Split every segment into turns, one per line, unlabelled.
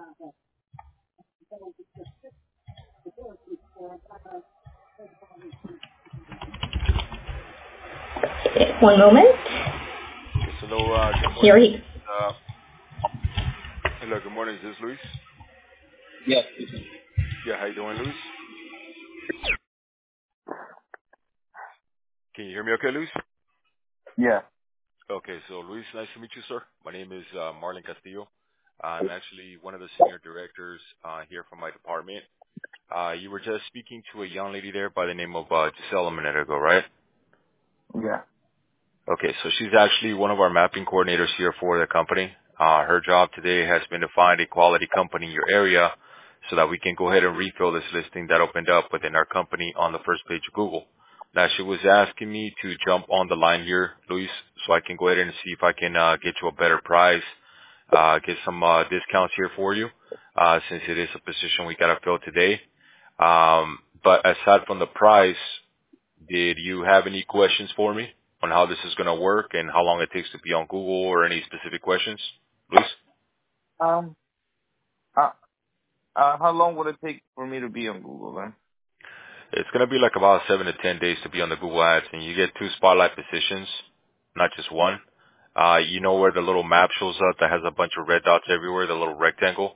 One moment.
Yes, hello. Good
Here
morning.
he.
Uh, Hello, good morning. Is this Luis?
Yes.
Yeah, how you doing, Luis? Can you hear me okay, Luis?
Yeah.
Okay, so Luis, nice to meet you, sir. My name is Marlon Castillo. I'm actually one of the senior directors here from my department. You were just speaking to a young lady there by the name of Giselle a minute ago, right?
Yeah.
Okay, so she's actually one of our mapping coordinators here for the company. Her job today has been to find a quality company in your area so that we can go ahead and refill this listing that opened up within our company on the first page of Google. Now, she was asking me to jump on the line here, Luis, so I can go ahead and see if I can get you a better price, get some discounts here for you, since it is a position we got to fill today. But aside from the price, did you have any questions for me on how this is going to work and how long it takes to be on Google or any specific questions, Luis?
Um. Uh, how long would it take for me to be on Google then?
It's going to be like about 7 to 10 days to be on the Google Ads, and you get 2 spotlight positions, not just one. You know where the little map shows up that has a bunch of red dots everywhere, the little rectangle?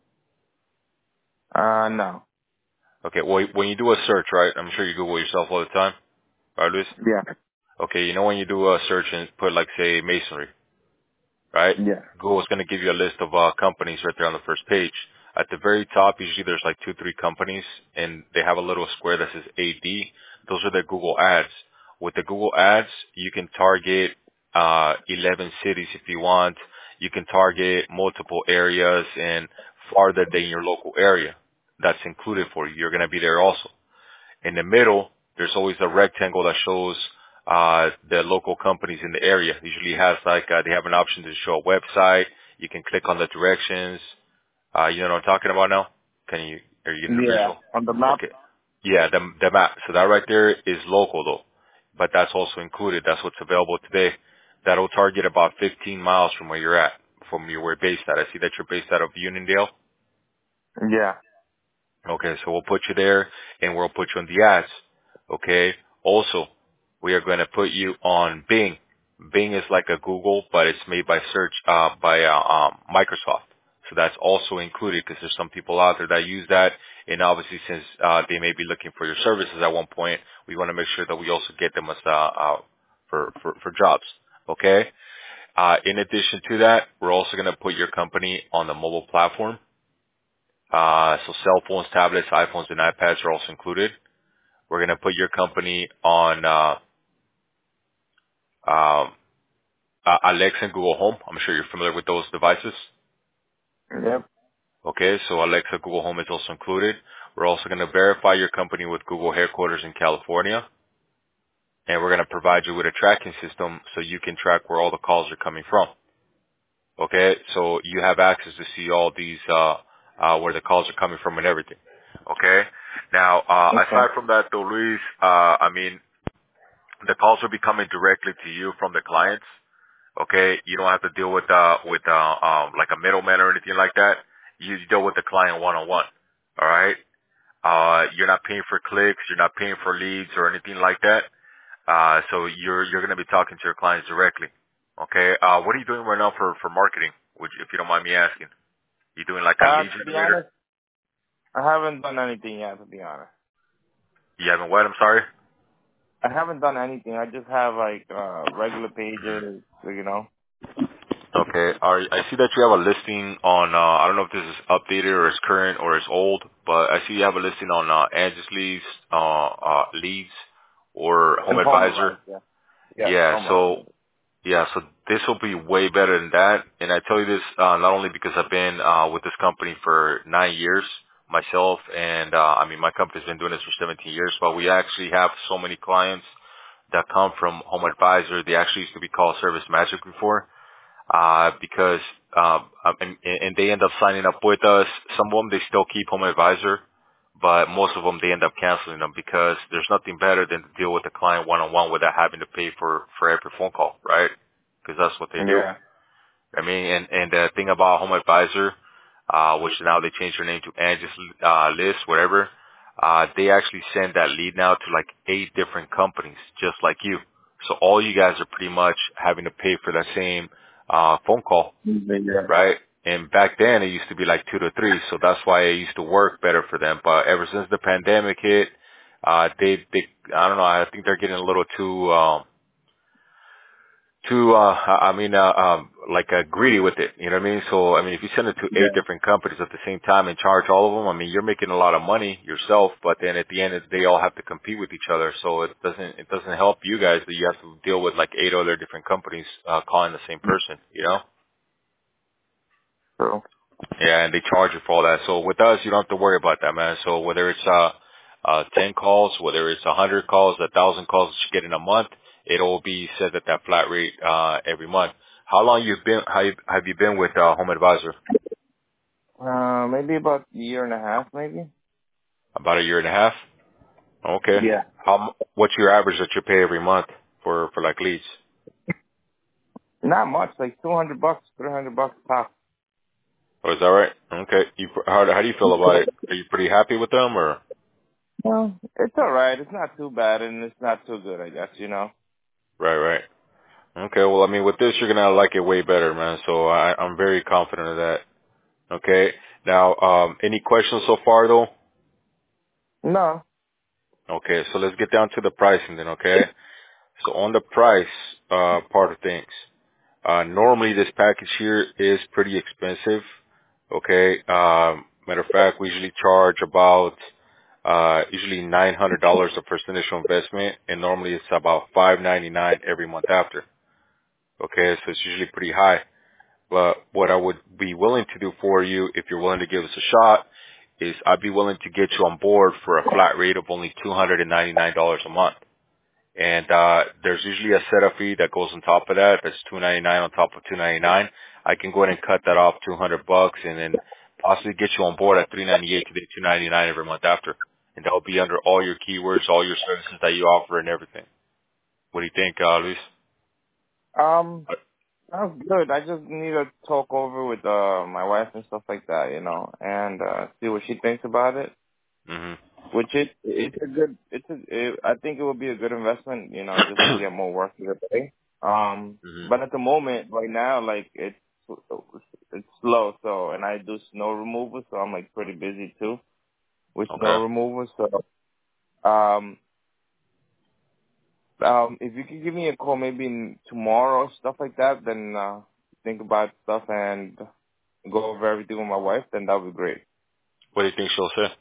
No.
Okay, well, when you do a search, right, I'm sure you Google yourself all the time, right, Luis?
Yeah.
Okay, you know when you do a search and put like, say, masonry, right?
Yeah.
Google's going to give you a list of companies right there on the first page. At the very top, usually there's like 2, 3 companies, and they have a little square that says AD. Those are the Google ads. With the Google ads, you can target 11 cities if you want. You can target multiple areas and farther than your local area. That's included for you. You're going to be there also. In the middle, there's always a rectangle that shows the local companies in the area. Usually has like they have an option to show a website. You can click on the directions. You know what I'm talking about now? Are you getting the
Yeah.
visual?
On the map.
Okay. Yeah, the map. So that right there is local though, but that's also included. That's what's available today. That'll target about 15 miles from where you're at, from where you're based at. I see that you're based out of Uniondale.
Yeah.
Okay, so we'll put you there and we'll put you on the ads. Okay. Also, we are going to put you on Bing. Bing is like a Google, but it's made by Microsoft. So that's also included because there's some people out there that use that. And obviously since, they may be looking for your services at one point, we want to make sure that we also get them as, for jobs. Okay. In addition to that, we're also going to put your company on the mobile platform. So cell phones, tablets, iPhones, and iPads are also included. We're going to put your company on um, Alexa and Google Home. I'm sure you're familiar with those devices.
Yep.
Okay, so Alexa, Google Home is also included. We're also going to verify your company with Google headquarters in California, and we're going to provide you with a tracking system so you can track where all the calls are coming from. Okay, so you have access to see all these where the calls are coming from and everything. Okay. Now,
Okay.
aside from that, though, Luis, I mean, the calls will be coming directly to you from the clients. Okay, you don't have to deal with like a middleman or anything like that. You deal with the client one on one. All right. You're not paying for clicks. You're not paying for leads or anything like that. So you're going to be talking to your clients directly. Okay. What are you doing right now for marketing? If you don't mind me asking, you doing like a lead
To be
generator?
honest, I haven't done anything yet. To be honest,
You haven't what? I'm sorry.
I haven't done anything. I just have like regular pages. You know.
Okay. I see that you have a listing on, I don't know if this is updated or it's current or it's old, but I see you have a listing on, Angie's Leads or Home
And home
Advisor.
advice. Yeah. Yeah.
Yeah.
Home
So,
advice.
yeah, so this will be way better than that. And I tell you this, not only because I've been, with this company for 9 years myself, and, I mean, my company's been doing this for 17 years, but we actually have so many clients that come from Home Advisor. They actually used to be called Service Magic before. Because and they end up signing up with us. Some of them they still keep Home Advisor, but most of them they end up canceling them because there's nothing better than to deal with the client one on one without having to pay for every phone call, right? Because that's what they do.
Yeah.
I mean, and the thing about Home Advisor, which now they changed their name to Angie's List, whatever. They actually send that lead now to like 8 different companies, just like you. So all you guys are pretty much having to pay for that same phone call,
Yeah.
right? And back then it used to be like 2 to 3, so that's why it used to work better for them. But ever since the pandemic hit, they I don't know, I think they're getting a little too greedy with it. You know what I mean? So, I mean, if you send it to 8
Yeah.
different companies at the same time and charge all of them, I mean, you're making a lot of money yourself, but then at the end of the day, they all have to compete with each other. So it doesn't help you guys that you have to deal with like 8 other different companies, calling the same person, you know?
True.
Yeah, and they charge you for all that. So with us, you don't have to worry about that, man. So whether it's 10 calls, whether it's 100 calls, 1,000 calls that you get in a month, it'll be set at that flat rate every month. How long have you been with Home Advisor?
Maybe about a year and a half, maybe.
About a year and a half. Okay.
Yeah.
What's your average that you pay every month for like leads?
Not much, like $200, $300 top.
Oh, is that right? Okay. How do you feel about it? Are you pretty happy with them or?
Well, it's all right. It's not too bad, and it's not too good, I guess. You know.
Right, right. Okay, well, I mean, with this, you're gonna like it way better, man. So I'm very confident of that. Okay. Now, any questions so far, though?
No.
Okay, so let's get down to the pricing then. Okay. So on the price part of things, normally this package here is pretty expensive. Okay. Matter of fact, we usually charge about usually $900 of first initial investment, and normally it's about $599 every month after. Okay, so it's usually pretty high. But what I would be willing to do for you, if you're willing to give us a shot, is I'd be willing to get you on board for a flat rate of only $299 a month. And there's usually a setup fee that goes on top of that. That's $299 on top of $299. I can go ahead and cut that off $200 and then possibly get you on board at $398 to the $299 every month after. And that'll be under all your keywords, all your services that you offer and everything. What do you think, Luis?
Um. Sounds good. I just need to talk over with my wife and stuff like that, you know, and see what she thinks about it.
Mm-hmm.
Which it's a good. I think it would be a good investment, you know, just to get more work for the pay.
Mm-hmm.
But at the moment, right now, like it's slow. So, and I do snow removal, so I'm like pretty busy too with snow
Okay.
removal. So, if you could give me a call maybe tomorrow, stuff like that, then think about stuff and go over everything with my wife, then that would be great.
What do you think she'll say?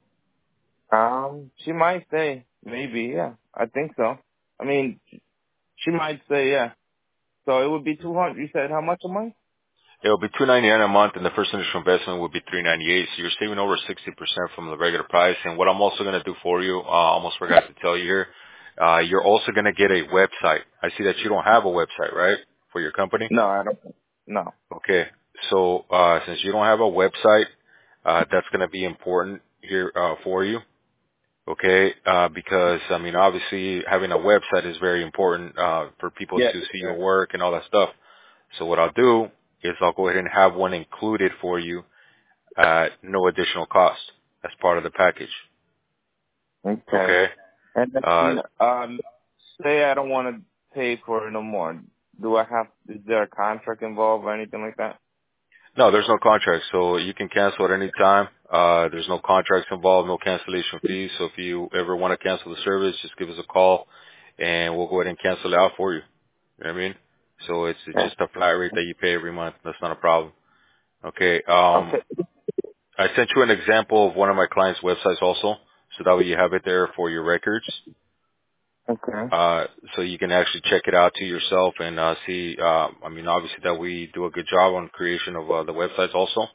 She might say maybe, yeah. I think so. I mean, she might say yeah. So it would be 200. You said how much a month?
It'll be $299 a month, and the first initial investment would be $398. So you're saving over 60% from the regular price. And what I'm also going to do for you, almost forgot to tell you here, you're also going to get a website. I see that you don't have a website, right, for your company?
No, I don't. No.
Okay. So since you don't have a website, that's going to be important here for you. Okay, because I mean, obviously, having a website is very important for people
Yeah.
to see
Yeah.
your work and all that stuff. So what I'll do is I'll go ahead and have one included for you at no additional cost as part of the package.
Okay.
Okay.
And
Uh,
then, say I don't want to pay for it no more. Do I have? Is there a contract involved or anything like that?
no, there's no contract, so you can cancel at any time. There's no contracts involved, no cancellation fees. So if you ever want to cancel the service, just give us a call, and we'll go ahead and cancel it out for you. You know what I mean? So it's
Yeah.
just a flat rate that you pay every month. That's not a problem. Okay.
Okay.
I sent you an example of one of my clients' websites also, so that way you have it there for your records.
Okay.
So you can actually check it out to yourself and see. I mean, obviously that we do a good job on creation of the websites also.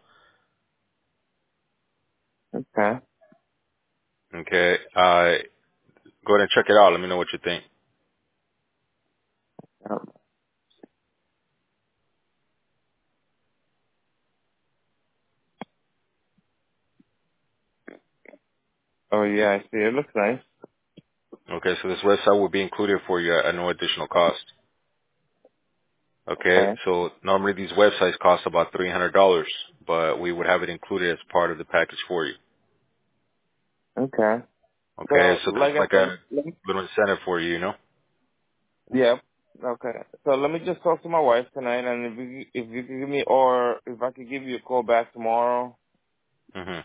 Okay.
Okay. Go ahead and check it out. Let me know what you think.
Oh yeah, I see. It looks nice.
Okay. So this website will be included for you at no additional cost. Okay.
Okay.
So normally these websites cost about $300, but we would have it included as part of the package for you.
Okay.
Okay,
So,
so
like
there's
I
like
said,
a little incentive for you, you know?
yeah. Okay. So let me just talk to my wife tonight, and if you could give me, or if I could give you a call back tomorrow,
hmm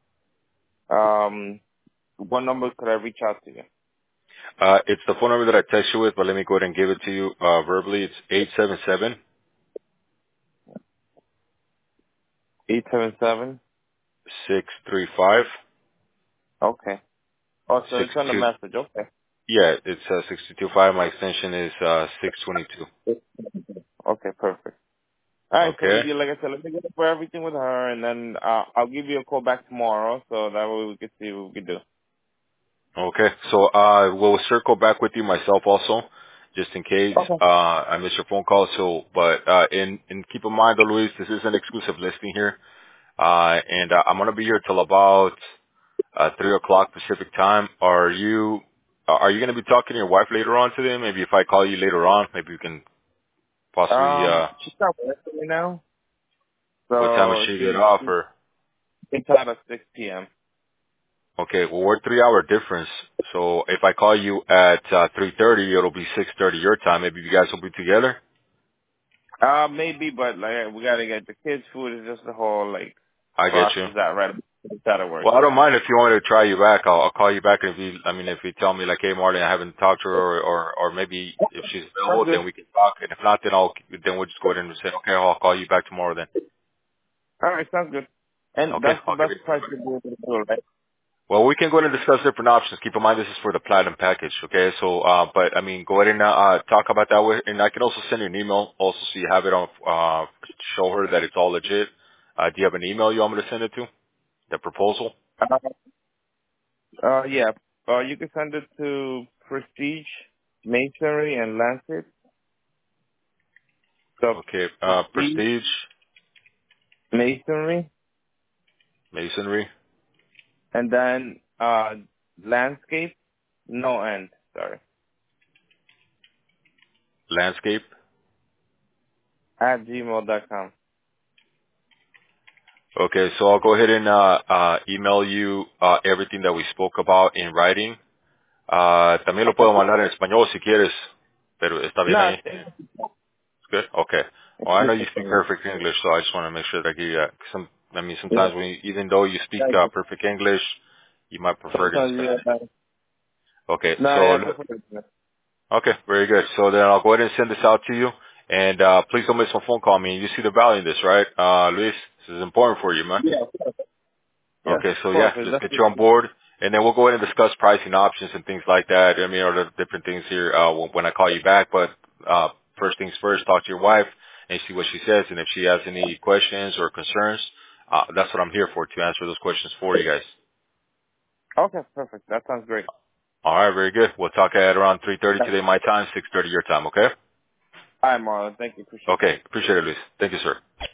what number could I reach out to you?
It's the phone number that I text you with, but let me go ahead and give it to you verbally. It's 877
877.
635
Okay. Oh, so it's on the
62.
message. Okay.
Yeah, it's 625. My extension is 622.
Okay, perfect. All right, so
Okay.
yeah, like I said, let me get for everything with her, and then I'll give you a call back tomorrow, so that way we can see what we can do.
Okay. So we'll circle back with you myself also, just in case
Okay.
I miss your phone call. So, but in keep in mind, though, Luis, this is an exclusive listing here, and I'm gonna be here till about 3 o'clock Pacific time. Are you gonna be talking to your wife later on today? Maybe if I call you later on, maybe we can possibly.
She's not working right now,
What time is
so
she get
she
off? Or
it's out at 6 p.m.
okay, well we're 3 hour difference. So if I call you at 3:30, it'll be 6:30 your time. Maybe you guys will be together.
Maybe, but like we gotta get the kids' food. It's just the whole like
I get you.
process that right. It's out of work.
Well, I don't
Yeah.
mind if you want me to try you back. I'll call you back if if you tell me like, hey, Martin, I haven't talked to her, or maybe if she's
Sounds
available,
good.
then we can talk. And if not, then we'll just go ahead and say, okay, I'll call you back tomorrow then.
All right, sounds good. And
Okay,
that's the
I'll give
best
you a call
price
back.
to do it, right?
Well, we can go ahead and discuss different options. Keep in mind this is for the platinum package, okay? So, but I mean, go ahead and talk about that with, and I can also send you an email also so you have it on, show her that it's all legit. Do you have an email you want me to send it to? The proposal?
Yeah. You can send it to Prestige Masonry and Lancet. So
Okay,
Prestige
Prestige,
Masonry,
Masonry,
and then Landscape, no end. Sorry,
Landscape.
at gmail.com.
Okay, so I'll go ahead and email you everything that we spoke about in writing. También lo
Okay.
puedo mandar en español si quieres, pero está bien
No,
ahí. It's good. Okay. Well, I know you speak perfect English, so I just want to make sure that I give you that.
yeah.
Sometimes even though you speak perfect English, you might prefer it in
Sometimes
Spanish. Okay,
no,
so
yeah, go for it.
okay, very good. So then I'll go ahead and send this out to you, and please don't miss my phone call. I mean, you see the value in this, right, Luis? This is important for you, man.
Yeah, yes,
Okay,
of
so
course.
yeah,
It's
let's
just,
get you on board, and then we'll go ahead and discuss pricing options and things like that. I mean, or the different things here when I call you back. But first things first, talk to your wife and see what she says, and if she has any questions or concerns, that's what I'm here for, to answer those questions for you guys.
okay, perfect. That sounds great.
All right, very good. We'll talk at around 3:30
All
today, my time, 6:30 your time. Okay?
right, Marlon. Thank you. Appreciate that.
Okay, appreciate it, Luis. Thank you, sir.